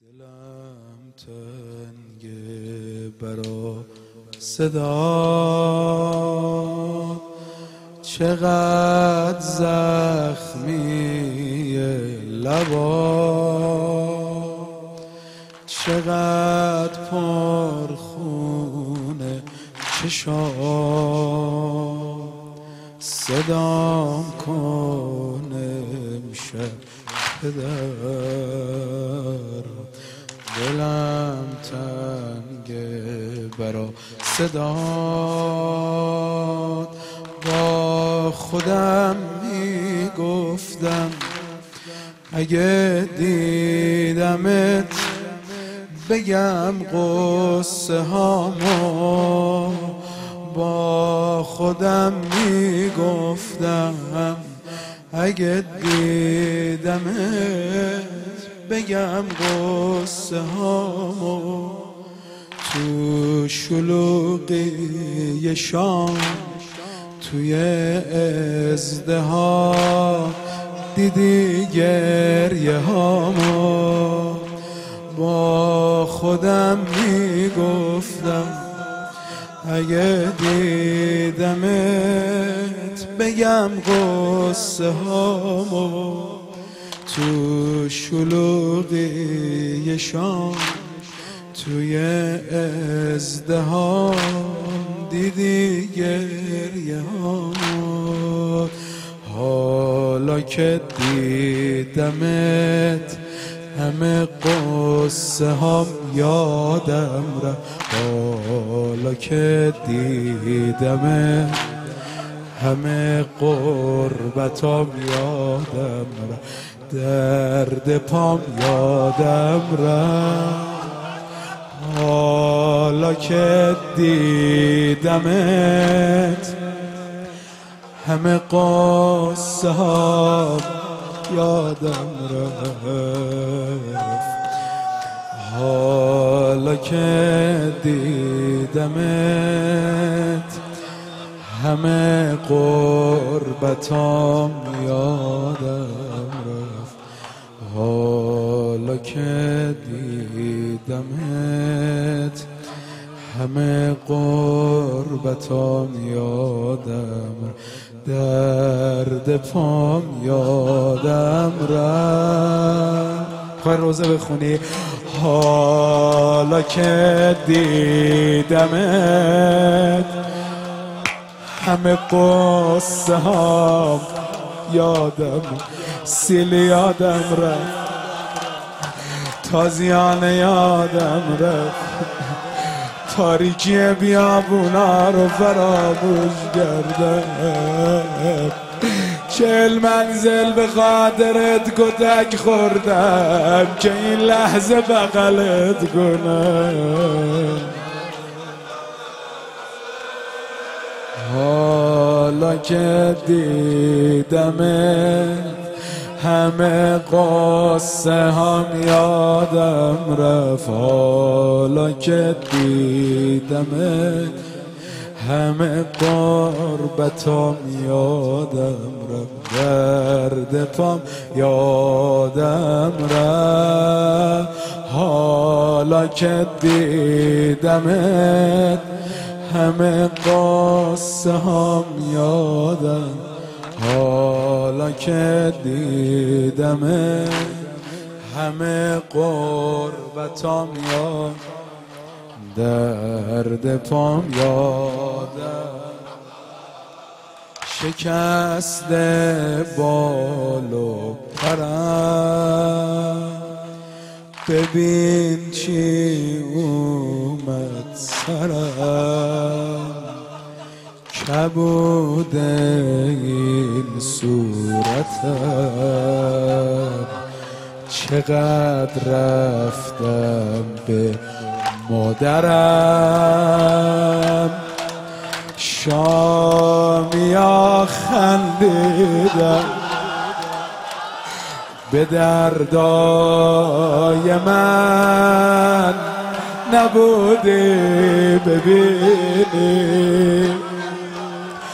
دلم تنگه برا صدا، چقدر زخمی لبا، چقدر پرخونه چشا، صدام کن امشب پدر. دلم تنگه برا صدات، با خودم میگفتم اگه دیدمت بگم قصه هامو. با خودم میگفتم اگه دیدمت بگم قصه هامو. تو شلوغی شام توی ازدحام دیدی گریه هامو. با خودم میگفتم اگه دیدمت بگم قصه هامو. تو شلوغی شام توی ازدحام دیدی گریه هامو. حالا که دیدمت همه قصه هام یادم رفت. حالا که دیدمت همه قربتام یادم رفت. درد پام یادم رفت. حالا که دیدمت همه قصه هام یادم رفت. حالا که دیدمت همه قربتام یادم رفت. حالا که دیدمت همه قربتام یادم رفت. درد پام یادم رفت. خواهی روزه بخونی. حالا که دیدمت همه قصه هام یادم، سیل یادم رفت، تازیانه یادم رفت، تاریکی بیابونا رو فراموش کردم. 40 منزل به خاطرت کتک خوردم که این لحظه بغلت کنم. حالا که دیدمت همه قصه هم یادم رفت. حالا که دیدمت همه قربتام یادم رفت. درد پام یادم رفت. حالا که دیدمت همه قصه هم یادم. حالا که دیدمت همه قربتام یادم. درد پام یادم. شکست بال و پرم ببین چی اومد سرم. کبود این صورتم چقدر رفتم به مادرم. شامیا خندیدم به دردای من نبودی ببینی.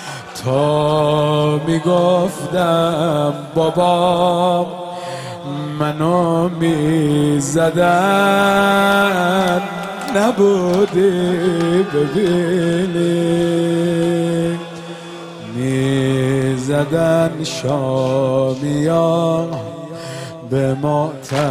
تا میگفتم بابام منو میزدن نبودی ببینی، میزدن شامیا به ما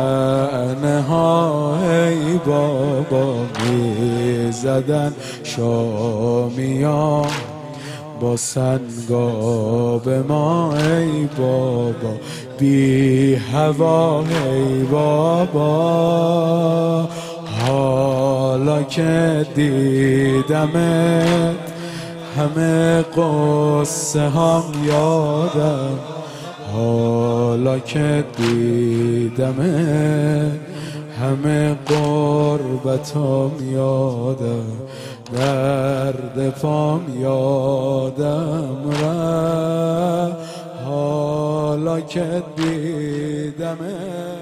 تنها ای بابا، میزدن شامیا با سنگا به ما ای بابا، بی هوا ای بابا. حالا که دیدمت همه قصه هم یادم، حالا که دیدمت همه قربتم یادم، درد پام یادم رفت حالا که دیدمت.